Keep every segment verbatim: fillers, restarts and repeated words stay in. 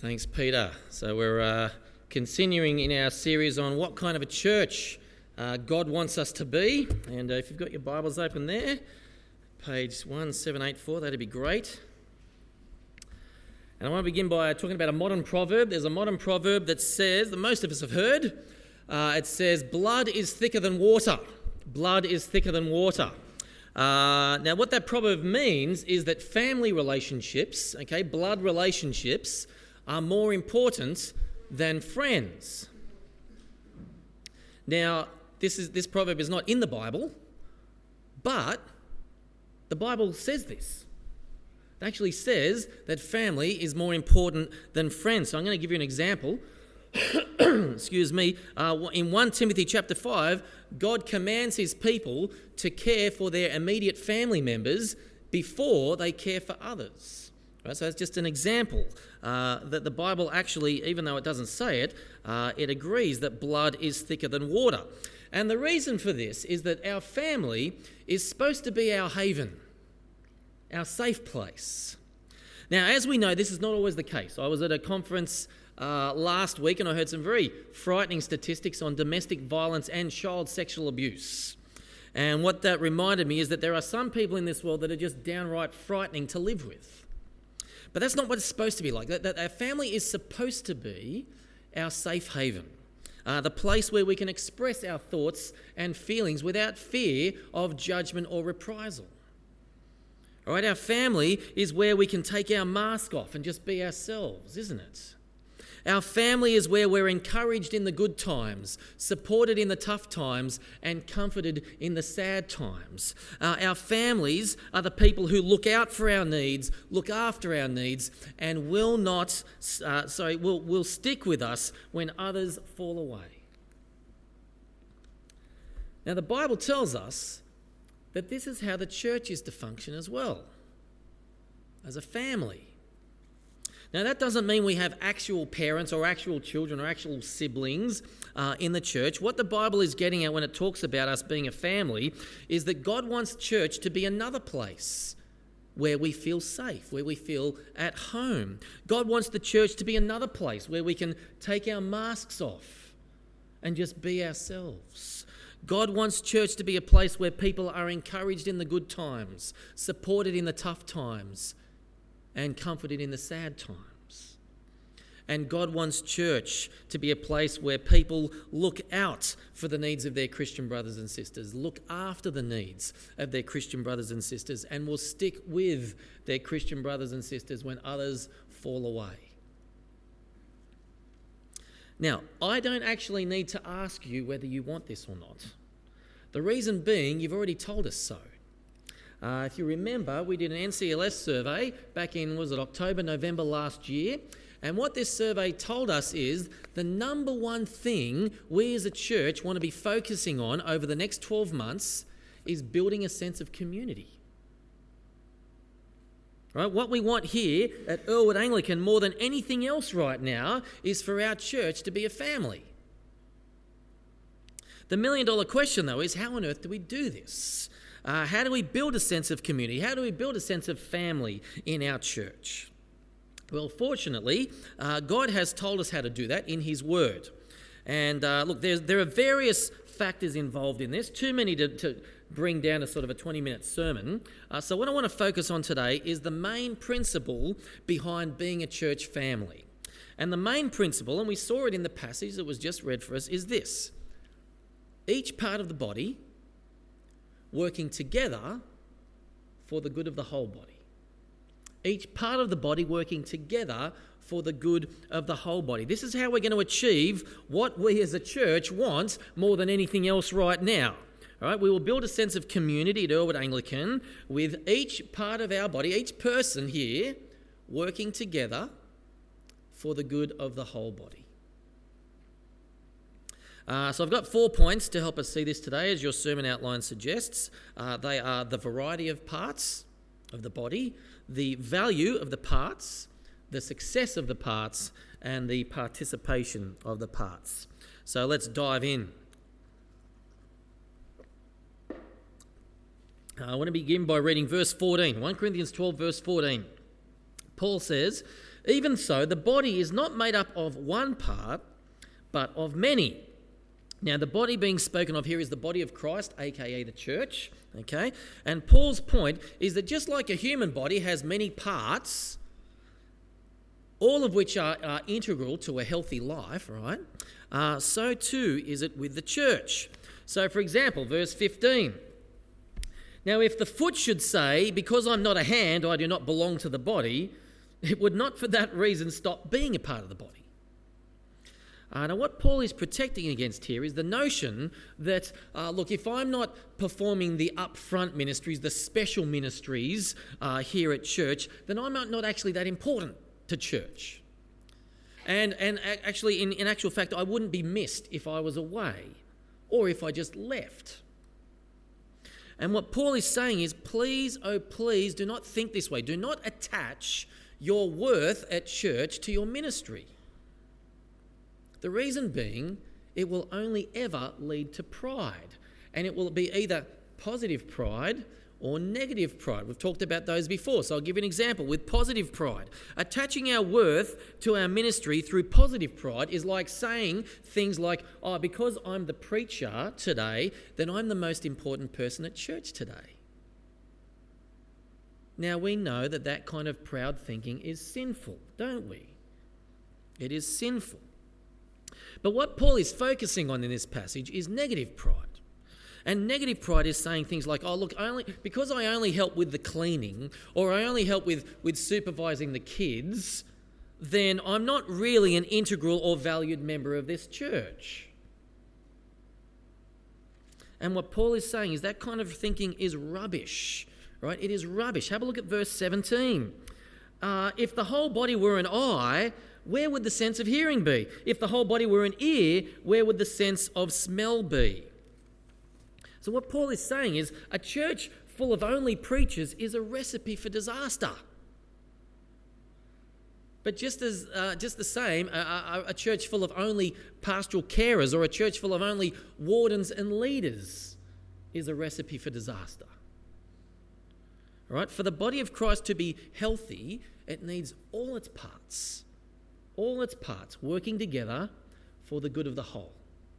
Thanks, Peter. So we're uh, continuing in our series on what kind of a church uh, God wants us to be. And uh, if you've got your Bibles open there, page one seven eight four, that'd be great. And I want to begin by talking about a modern proverb. There's a modern proverb that says, that most of us have heard, uh, it says, blood is thicker than water. Blood is thicker than water. Uh, now, what that proverb means is that family relationships, okay, blood relationships, are more important than friends. Now, this is this proverb is not in the Bible, but the Bible says this. It actually says that family is more important than friends. So I'm going to give you an example. Excuse me. Uh, in First Timothy chapter five, God commands his people to care for their immediate family members before they care for others. Right, so it's just an example uh, that the Bible actually, even though it doesn't say it, uh, it agrees that blood is thicker than water. And the reason for this is that our family is supposed to be our haven, our safe place. Now, as we know, this is not always the case. I was at a conference uh, last week and I heard some very frightening statistics on domestic violence and child sexual abuse. And what that reminded me is that there are some people in this world that are just downright frightening to live with. But that's not what it's supposed to be like. That, that our family is supposed to be our safe haven, uh, the place where we can express our thoughts and feelings without fear of judgment or reprisal. All right, our family is where we can take our mask off and just be ourselves, isn't it? Our family is where we're encouraged in the good times, supported in the tough times, and comforted in the sad times. Uh, our families are the people who look out for our needs, look after our needs, and will not, uh, sorry, will, will stick with us when others fall away. Now, the Bible tells us that this is how the church is to function as well, as a family. Now, that doesn't mean we have actual parents or actual children or actual siblings uh, in the church. What the Bible is getting at when it talks about us being a family is that God wants church to be another place where we feel safe, where we feel at home. God wants the church to be another place where we can take our masks off and just be ourselves. God wants church to be a place where people are encouraged in the good times, supported in the tough times, and comforted in the sad times. And God wants church to be a place where people look out for the needs of their Christian brothers and sisters, look after the needs of their Christian brothers and sisters, and will stick with their Christian brothers and sisters when others fall away. Now, I don't actually need to ask you whether you want this or not. The reason being, you've already told us so. Uh, if you remember, we did an N C L S survey back in, was it October, November last year? And what this survey told us is the number one thing we as a church want to be focusing on over the next twelve months is building a sense of community. Right? What we want here at Earlwood Anglican more than anything else right now is for our church to be a family. The million dollar question though is, how on earth do we do this? Uh, how do we build a sense of community? How do we build a sense of family in our church? Well, fortunately, uh, God has told us how to do that in his word. And uh, look, there's, there are various factors involved in this, too many to, to bring down a sort of a twenty-minute sermon. Uh, so what I want to focus on today is the main principle behind being a church family. And the main principle, and we saw it in the passage that was just read for us, is this. Each part of the body working together for the good of the whole body. Each part of the body working together for the good of the whole body. This is how we're going to achieve what we as a church want more than anything else right now. All right, we will build a sense of community at Earlwood Anglican with each part of our body, each person here, working together for the good of the whole body. Uh, so I've got four points to help us see this today, as your sermon outline suggests. Uh, they are the variety of parts of the body, the value of the parts, the success of the parts, and the participation of the parts. So let's dive in. I want to begin by reading verse fourteen, First Corinthians twelve, verse fourteen. Paul says, Even so, the body is not made up of one part, but of many. Now, the body being spoken of here is the body of Christ, aka the church, okay? And Paul's point is that just like a human body has many parts, all of which are, are integral to a healthy life, right? Uh, so too is it with the church. So, for example, verse fifteen. Now, if the foot should say, because I'm not a hand, I do not belong to the body, it would not for that reason stop being a part of the body. Uh, now, what Paul is protecting against here is the notion that, uh, look, if I'm not performing the upfront ministries, the special ministries uh, here at church, then I'm not, not actually that important to church. And, and actually, in, in actual fact, I wouldn't be missed if I was away or if I just left. And what Paul is saying is, please, oh please, do not think this way. Do not attach your worth at church to your ministry. The reason being, it will only ever lead to pride. And it will be either positive pride or negative pride. We've talked about those before, so I'll give you an example. With positive pride, attaching our worth to our ministry through positive pride is like saying things like, oh, because I'm the preacher today, then I'm the most important person at church today. Now, we know that that kind of proud thinking is sinful, don't we? It is sinful. But what Paul is focusing on in this passage is negative pride. And negative pride is saying things like, oh, look, only because I only help with the cleaning or I only help with, with supervising the kids, then I'm not really an integral or valued member of this church. And what Paul is saying is that kind of thinking is rubbish, right? It is rubbish. Have a look at verse seventeen. Uh, if the whole body were an eye, where would the sense of hearing be? If the whole body were an ear, where would the sense of smell be? So what Paul is saying is a church full of only preachers is a recipe for disaster. But just as uh, just the same, a, a, a church full of only pastoral carers or a church full of only wardens and leaders is a recipe for disaster. All right? For the body of Christ to be healthy, it needs all its parts, all its parts working together for the good of the whole.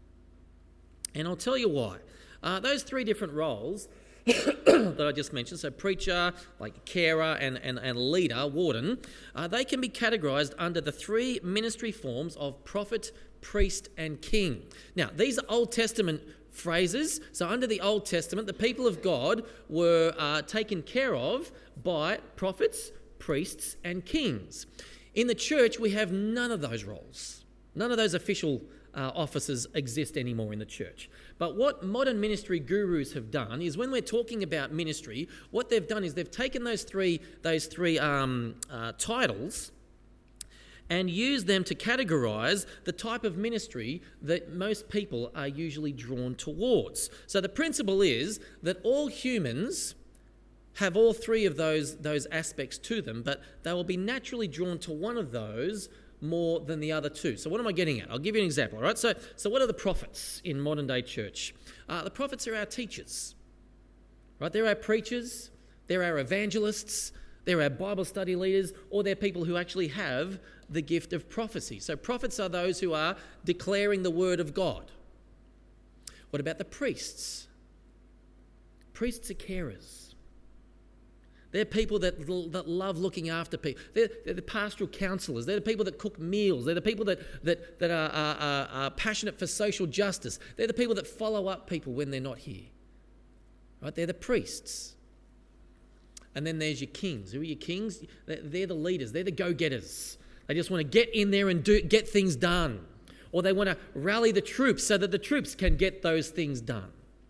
And I'll tell you why. Uh, those three different roles that I just mentioned, so preacher, like carer, and, and, and leader, warden, uh, they can be categorised under the three ministry forms of prophet, priest, and king. Now, these are Old Testament phrases. So under the Old Testament, the people of God were uh, taken care of by prophets, priests, and kings. In the church, we have none of those roles. None of those official Uh, offices exist anymore in the church. But what modern ministry gurus have done is when we're talking about ministry, what they've done is they've taken those three those three um, uh, titles and used them to categorise the type of ministry that most people are usually drawn towards. So the principle is that all humans have all three of those, those aspects to them, but they will be naturally drawn to one of those more than the other two. So what am I getting at? I'll give you an example, all right? So, so what are the prophets in modern day church? Uh, the prophets are our teachers, right? They're our preachers, they're our evangelists, they're our Bible study leaders, or they're people who actually have the gift of prophecy. So prophets are those who are declaring the word of God. What about the priests? Priests are carers. They're people that, that love looking after people. They're, they're the pastoral counsellors. They're the people that cook meals. They're the people that, that, that are, are, are passionate for social justice. They're the people that follow up people when they're not here. Right? They're the priests. And then there's your kings. Who are your kings? They're the leaders. They're the go-getters. They just want to get in there and do, get things done. Or they want to rally the troops so that the troops can get those things done.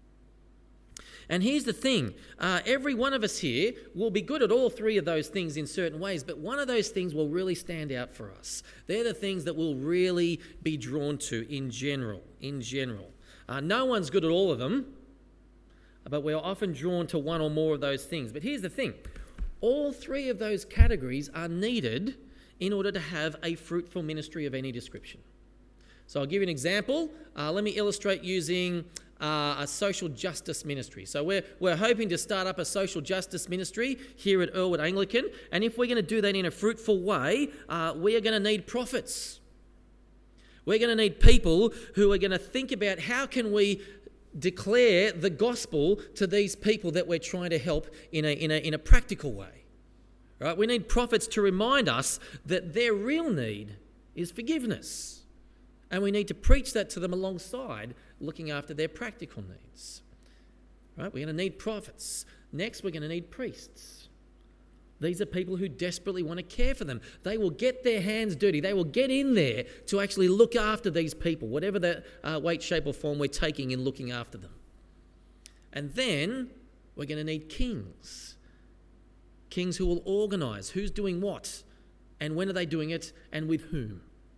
And here's the thing, uh, every one of us here will be good at all three of those things in certain ways, but one of those things will really stand out for us. They're the things that we'll really be drawn to in general, in general. Uh, no one's good at all of them, but we're often drawn to one or more of those things. But here's the thing, all three of those categories are needed in order to have a fruitful ministry of any description. So I'll give you an example. Uh, let me illustrate using uh, a social justice ministry. So we're, we're hoping to start up a social justice ministry here at Earlwood Anglican. And if we're going to do that in a fruitful way, uh, we are going to need prophets. We're going to need people who are going to think about how can we declare the gospel to these people that we're trying to help in a, in a, in a practical way. Right? We need prophets to remind us that their real need is forgiveness. And we need to preach that to them alongside looking after their practical needs. Right? We're going to need prophets. Next, we're going to need priests. These are people who desperately want to care for them. They will get their hands dirty. They will get in there to actually look after these people, whatever the uh, weight, shape or form we're taking in looking after them. And then we're going to need kings. Kings who will organise who's doing what and when are they doing it and with whom.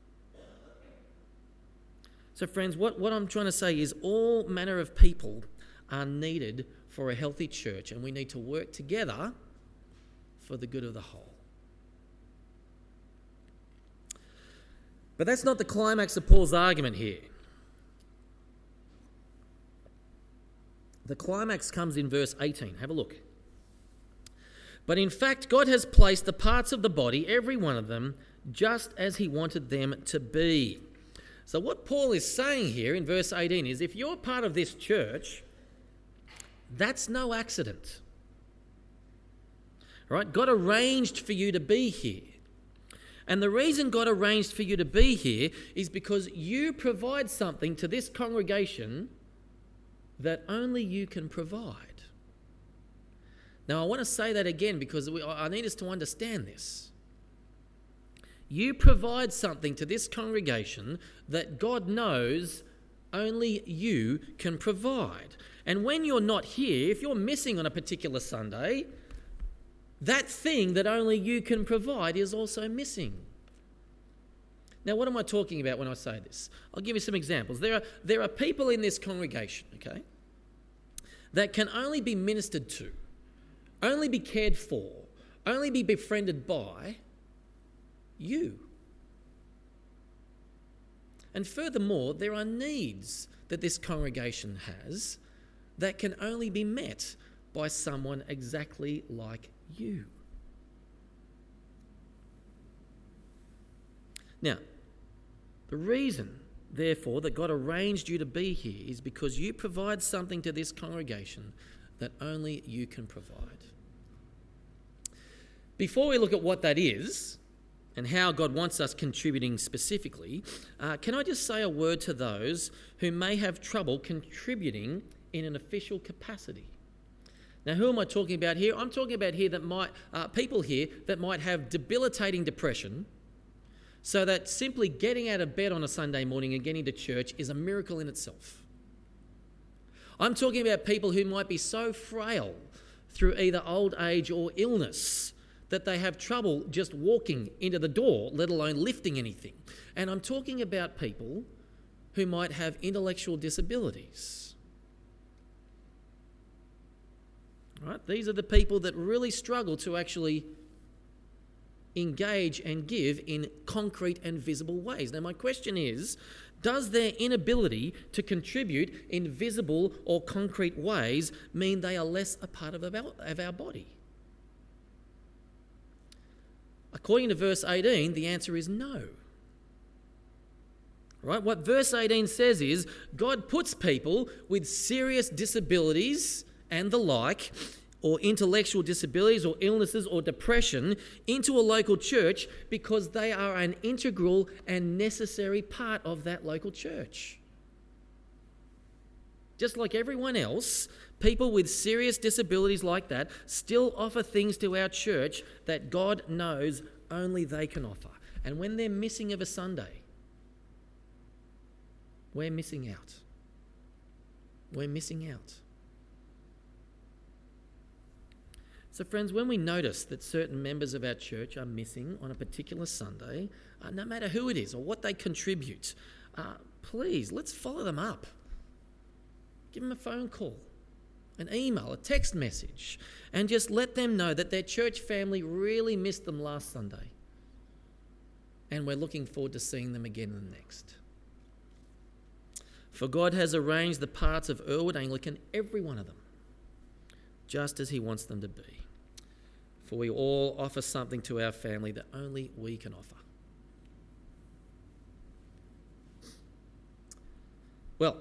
So friends, what, what I'm trying to say is all manner of people are needed for a healthy church, and we need to work together for the good of the whole. But that's not the climax of Paul's argument here. The climax comes in verse eighteen. Have a look. But in fact, God has placed the parts of the body, every one of them, just as he wanted them to be. So what Paul is saying here in verse eighteen is if you're part of this church, that's no accident. Right? God arranged for you to be here. And the reason God arranged for you to be here is because you provide something to this congregation that only you can provide. Now, I want to say that again because we, I need us to understand this. You provide something to this congregation that God knows only you can provide. And when you're not here, if you're missing on a particular Sunday, that thing that only you can provide is also missing. Now, what am I talking about when I say this? I'll give you some examples. There are, there are people in this congregation, okay, that can only be ministered to, only be cared for, only be befriended by you. And furthermore, there are needs that this congregation has that can only be met by someone exactly like you. Now, the reason, therefore, that God arranged you to be here is because you provide something to this congregation that only you can provide. Before we look at what that is, and how God wants us contributing specifically, uh, can I just say a word to those who may have trouble contributing in an official capacity? Now, who am I talking about here? I'm talking about here that might uh, people here that might have debilitating depression, so that simply getting out of bed on a Sunday morning and getting to church is a miracle in itself. I'm talking about people who might be so frail through either old age or illness that they have trouble just walking into the door, let alone lifting anything. And I'm talking about people who might have intellectual disabilities. Right? These are the people that really struggle to actually engage and give in concrete and visible ways. Now, my question is, does their inability to contribute in visible or concrete ways mean they are less a part of our, of our body? According to verse eighteen, the answer is no. Right? What verse eighteen says is God puts people with serious disabilities and the like, or intellectual disabilities or illnesses or depression, into a local church because they are an integral and necessary part of that local church. Just like everyone else, people with serious disabilities like that still offer things to our church that God knows only they can offer. And when they're missing of a Sunday, we're missing out. We're missing out. So friends, when we notice that certain members of our church are missing on a particular Sunday, uh, no matter who it is or what they contribute, uh, please, let's follow them up. Give them a phone call, an email, a text message, and just let them know that their church family really missed them last Sunday. And we're looking forward to seeing them again in the next. For God has arranged the parts of Earlwood Anglican, every one of them, just as he wants them to be. For we all offer something to our family that only we can offer. Well,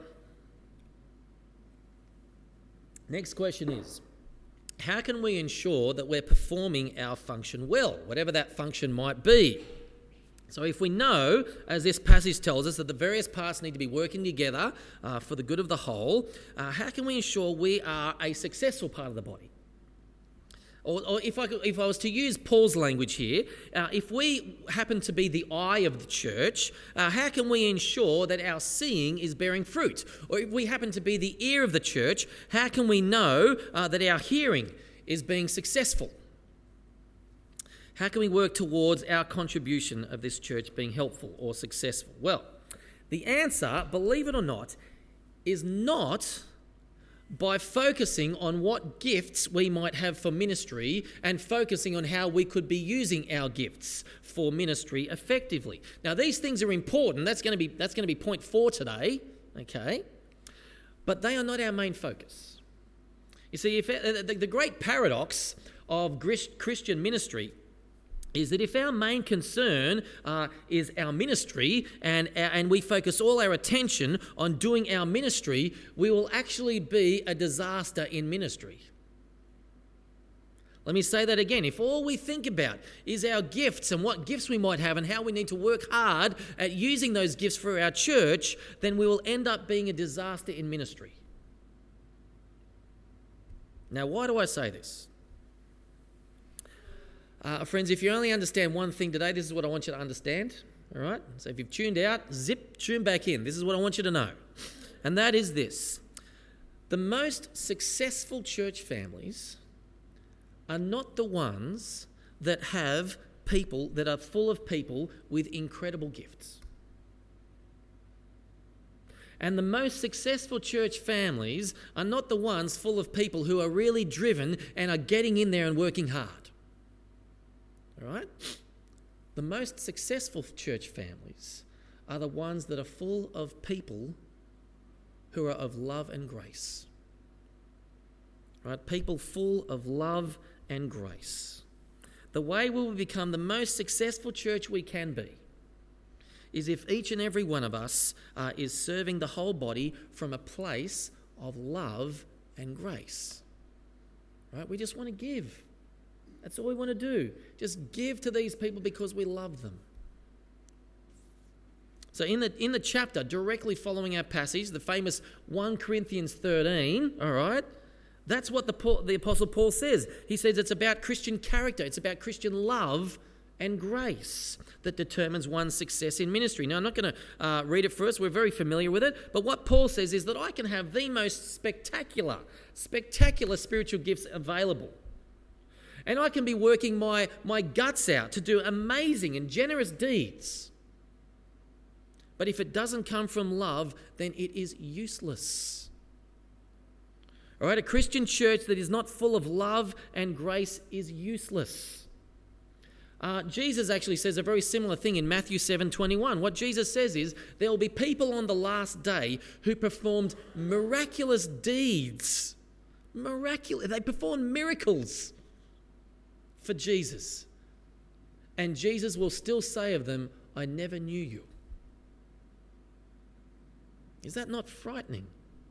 next question is, how can we ensure that we're performing our function well, whatever that function might be? So if we know, as this passage tells us, that the various parts need to be working together uh, for the good of the whole, uh, how can we ensure we are a successful part of the body? Or, or if I could, if I was to use Paul's language here, uh, if we happen to be the eye of the church, uh, how can we ensure that our seeing is bearing fruit? Or if we happen to be the ear of the church, how can we know uh, that our hearing is being successful? How can we work towards our contribution of this church being helpful or successful? Well, the answer, believe it or not, is not by focusing on what gifts we might have for ministry and focusing on how we could be using our gifts for ministry effectively. Now, these things are important. That's going to be that's going to be point four today, okay? But they are not our main focus. You see, if the, the great paradox of Christian ministry is that if our main concern uh, is our ministry and, and we focus all our attention on doing our ministry, we will actually be a disaster in ministry. Let me say that again. If all we think about is our gifts and what gifts we might have and how we need to work hard at using those gifts for our church, then we will end up being a disaster in ministry. Now, why do I say this? Uh, friends, if you only understand one thing today, this is what I want you to understand, all right? So if you've tuned out, zip, tune back in. This is what I want you to know. And that is this. The most successful church families are not the ones that have people, that are full of people with incredible gifts. And the most successful church families are not the ones full of people who are really driven and are getting in there and working hard. All right? The most successful church families are the ones that are full of people who are of love and grace. Right? People full of love and grace. The way we will become the most successful church we can be is if each and every one of us uh, is serving the whole body from a place of love and grace. Right? We just want to give. That's all we want to do. Just give to these people because we love them. So in the in the chapter directly following our passage, the famous First Corinthians thirteen, all right, that's what the, Paul, the Apostle Paul says. He says it's about Christian character. It's about Christian love and grace that determines one's success in ministry. Now, I'm not going to uh, read it for us. We're very familiar with it. But what Paul says is that I can have the most spectacular, spectacular spiritual gifts available. And I can be working my, my guts out to do amazing and generous deeds. But if it doesn't come from love, then it is useless. All right, a Christian church that is not full of love and grace is useless. Uh, Jesus actually says a very similar thing in Matthew seven twenty-one. What Jesus says is there will be people on the last day who performed miraculous deeds. Miraculous. They performed miracles for Jesus. And Jesus will still say of them, I never knew you. Is that not frightening?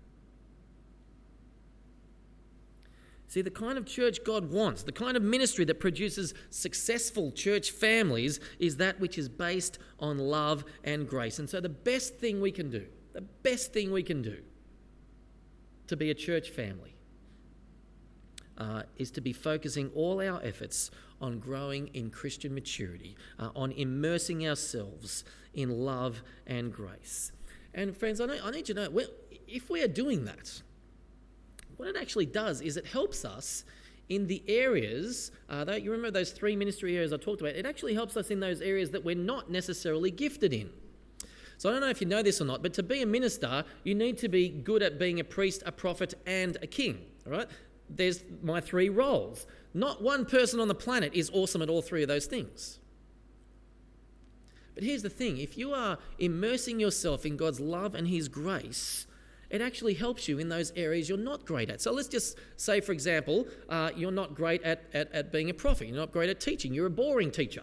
See, the kind of church God wants, the kind of ministry that produces successful church families is that which is based on love and grace. And so the best thing we can do, the best thing we can do to be a church family Uh, is to be focusing all our efforts on growing in Christian maturity, uh, on immersing ourselves in love and grace. And friends, I, know, I need you to know, if we are doing that, what it actually does is it helps us in the areas, uh, that, you remember those three ministry areas I talked about, it actually helps us in those areas that we're not necessarily gifted in. So I don't know if you know this or not, but to be a minister, you need to be good at being a priest, a prophet, and a king, all right? There's my three roles. Not one person on the planet is awesome at all three of those things. But here's the thing, if you are immersing yourself in God's love and his grace, it actually helps you in those areas you're not great at. So let's just say, for example, uh, you're not great at, at, at being a prophet. You're not great at teaching. You're a boring teacher.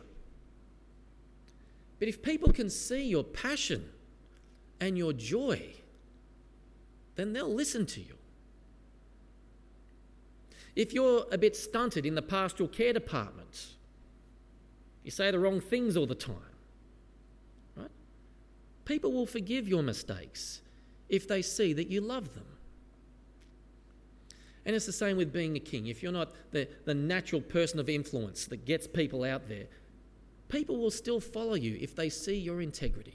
But if people can see your passion and your joy, then they'll listen to you. If you're a bit stunted in the pastoral care department, you say the wrong things all the time, right? People will forgive your mistakes if they see that you love them. And it's the same with being a king. If you're not the, the natural person of influence that gets people out there, people will still follow you if they see your integrity.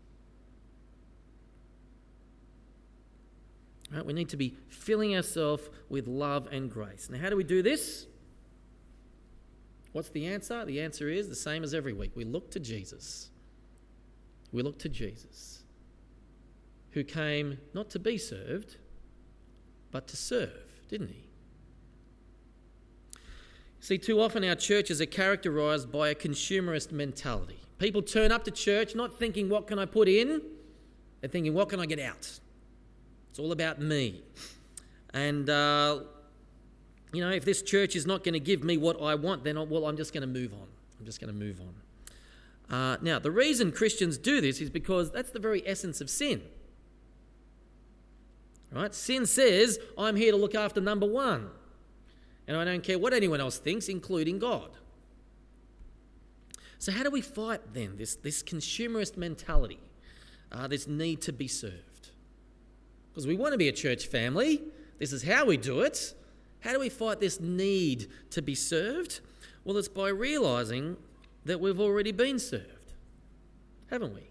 Right? We need to be filling ourselves with love and grace. Now, how do we do this? What's the answer? The answer is the same as every week. We look to Jesus. We look to Jesus, who came not to be served, but to serve, didn't he? See, too often our churches are characterised by a consumerist mentality. People turn up to church not thinking, what can I put in? They're thinking, what can I get out? It's all about me. And, uh, you know, if this church is not going to give me what I want, then, I, well, I'm just going to move on. I'm just going to move on. Uh, now, the reason Christians do this is because that's the very essence of sin. Right? Sin says, I'm here to look after number one. And I don't care what anyone else thinks, including God. So how do we fight then this, this consumerist mentality, uh, this need to be served? Because we want to be a church family. This is how we do it. How do we fight this need to be served? Well, it's by realising that we've already been served, haven't we?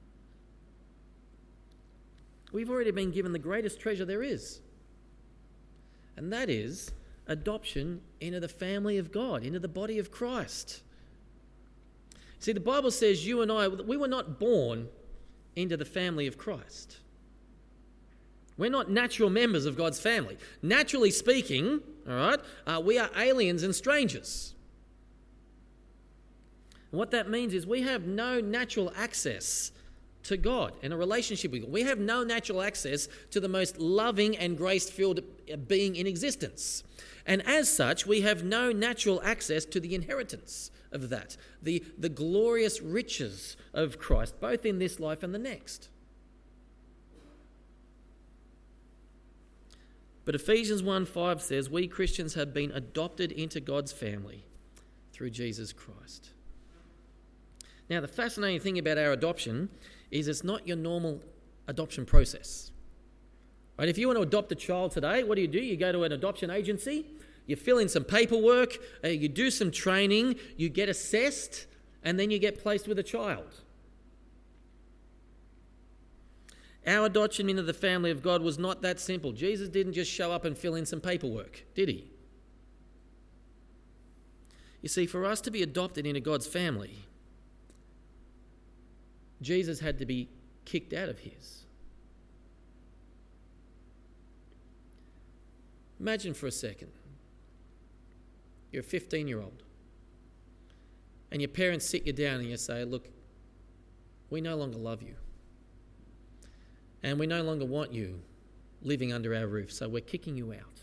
We've already been given the greatest treasure there is. And that is adoption into the family of God, into the body of Christ. See, the Bible says you and I, we were not born into the family of Christ. We're not natural members of God's family. Naturally speaking, all right, uh, we are aliens and strangers. And what that means is we have no natural access to God and a relationship with God. We have no natural access to the most loving and grace-filled being in existence. And as such, we have no natural access to the inheritance of that, the, the glorious riches of Christ, both in this life and the next. But Ephesians one five says, we Christians have been adopted into God's family through Jesus Christ. Now, the fascinating thing about our adoption is it's not your normal adoption process. Right? If you want to adopt a child today, what do you do? You go to an adoption agency, you fill in some paperwork, uh, you do some training, you get assessed, and then you get placed with a child. Our adoption into the family of God was not that simple. Jesus didn't just show up and fill in some paperwork, did he? You see, for us to be adopted into God's family, Jesus had to be kicked out of his. Imagine for a second, you're a fifteen-year-old, and your parents sit you down and you say, look, we no longer love you. And we no longer want you living under our roof, so we're kicking you out.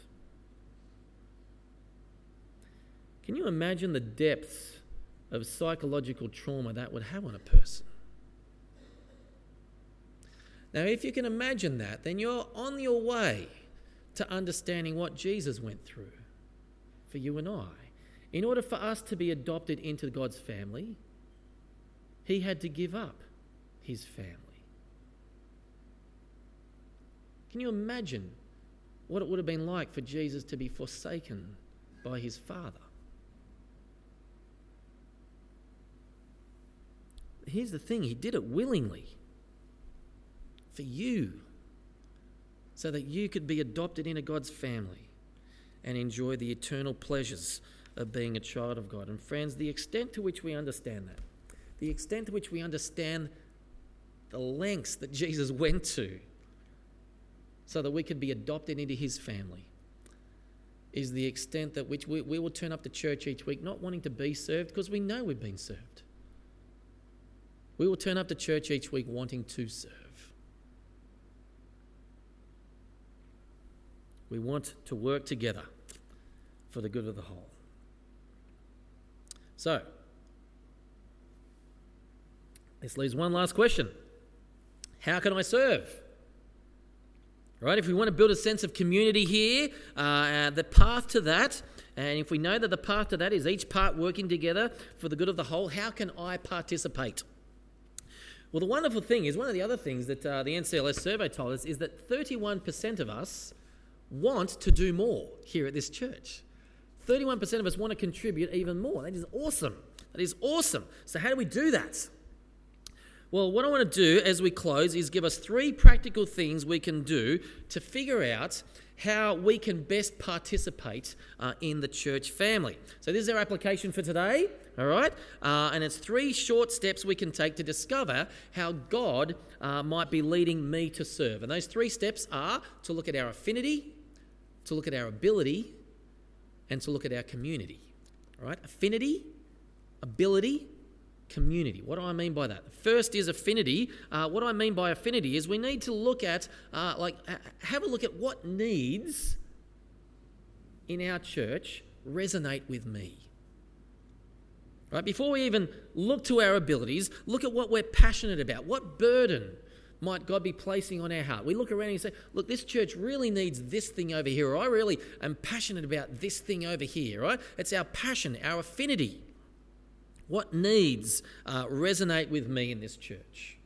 Can you imagine the depths of psychological trauma that would have on a person? Now, if you can imagine that, then you're on your way to understanding what Jesus went through for you and I. In order for us to be adopted into God's family, he had to give up his family. Can you imagine what it would have been like for Jesus to be forsaken by his Father? Here's the thing, he did it willingly for you so that you could be adopted into God's family and enjoy the eternal pleasures of being a child of God. And friends, the extent to which we understand that, the extent to which we understand the lengths that Jesus went to so that we could be adopted into his family, is the extent that which we, we will turn up to church each week not wanting to be served because we know we've been served. we will turn up to church each week wanting to serve. We want to work together for the good of the whole. So, this leaves one last question. How can I serve? Right? If we want to build a sense of community here, uh, the path to that, and if we know that the path to that is each part working together for the good of the whole, how can I participate? Well, the wonderful thing is, one of the other things that uh, the N C L S survey told us is that thirty-one percent of us want to do more here at this church. thirty-one percent of us want to contribute even more. That is awesome. That is awesome. So how do we do that? Well, what I want to do as we close is give us three practical things we can do to figure out how we can best participate uh, in the church family. So this is our application for today, all right? Uh, and it's three short steps we can take to discover how God uh, might be leading me to serve. And those three steps are to look at our affinity, to look at our ability, and to look at our community, all right? Affinity, ability, community. What do I mean by that? First is affinity. Uh, what I mean by affinity is we need to look at, uh, like, have a look at what needs in our church resonate with me. Right? Before we even look to our abilities, look at what we're passionate about. What burden might God be placing on our heart? We look around and say, look, this church really needs this thing over here, or I really am passionate about this thing over here, right? It's our passion, our affinity. What needs uh, resonate with me in this church?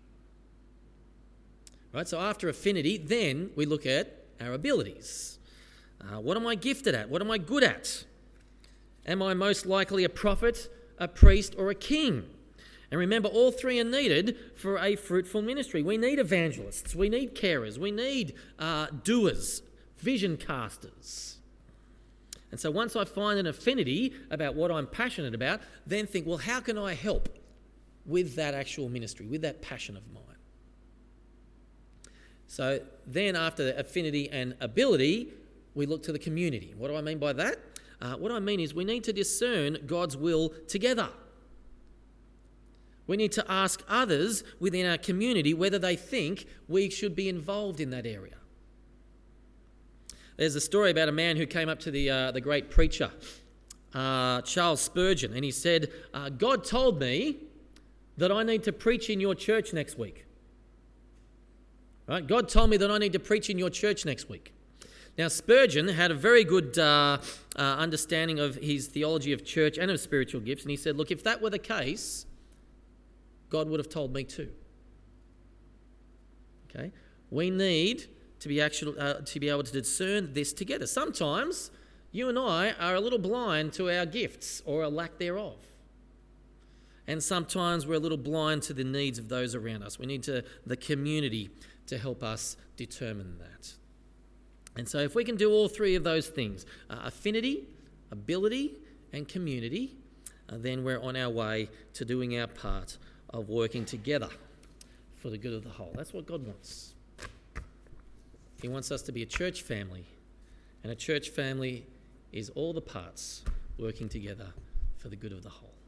Right, so after affinity, then we look at our abilities. Uh, what am I gifted at? What am I good at? Am I most likely a prophet, a priest, or a king? And remember, all three are needed for a fruitful ministry. We need evangelists, we need carers, we need uh, doers, vision casters. And so once I find an affinity about what I'm passionate about, then think, well, how can I help with that actual ministry, with that passion of mine? So then after the affinity and ability, we look to the community. What do I mean by that? Uh, what I mean is we need to discern God's will together. We need to ask others within our community whether they think we should be involved in that area. There's a story about a man who came up to the uh, the great preacher, uh, Charles Spurgeon, and he said, uh, God told me that I need to preach in your church next week. Right? God told me that I need to preach in your church next week. Now, Spurgeon had a very good uh, uh, understanding of his theology of church and of spiritual gifts, and he said, look, if that were the case, God would have told me too. Okay? We need to be actual, uh, to be able to discern this together. Sometimes you and I are a little blind to our gifts or a lack thereof. And sometimes we're a little blind to the needs of those around us. We need to, the community to help us determine that. And so if we can do all three of those things, uh, affinity, ability, and community, uh, then we're on our way to doing our part of working together for the good of the whole. That's what God wants. He wants us to be a church family, and a church family is all the parts working together for the good of the whole.